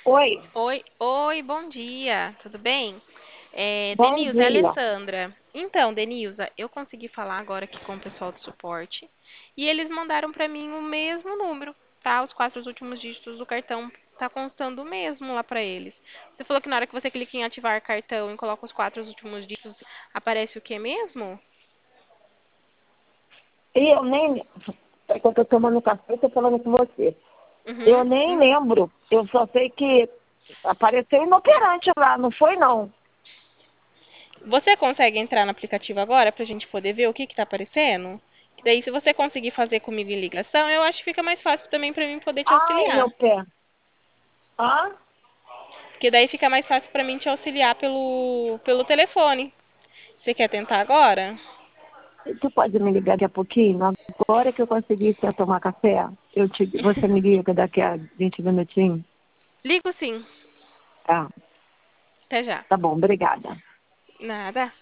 Oi, Oi, bom dia, tudo bem? bom Denilza, é a dia. Alessandra. Então, Denilza, eu consegui falar agora aqui com o pessoal do suporte e eles mandaram para mim o mesmo número, tá? Os quatro últimos dígitos do cartão tá constando o mesmo lá para eles. Você falou que na hora que você clica em ativar cartão e coloca os quatro últimos dígitos, aparece o que mesmo? E eu nem. É que eu tô tomando café e tô falando com você. Uhum. Eu nem lembro. Eu só sei que apareceu inoperante lá, não foi não. Você consegue entrar no aplicativo agora para a gente poder ver o que está aparecendo? Que daí, se você conseguir fazer comigo em ligação, eu acho que fica mais fácil também para mim poder te Ai, auxiliar. meu pé. Ah, Porque daí fica mais fácil para mim te auxiliar pelo telefone. Você quer tentar agora? tu pode me ligar daqui a pouquinho? Agora que eu consegui ir tomar café, você me liga daqui a 20 minutinhos? Ligo sim. Tá, Até já. tá bom, obrigada. Nada.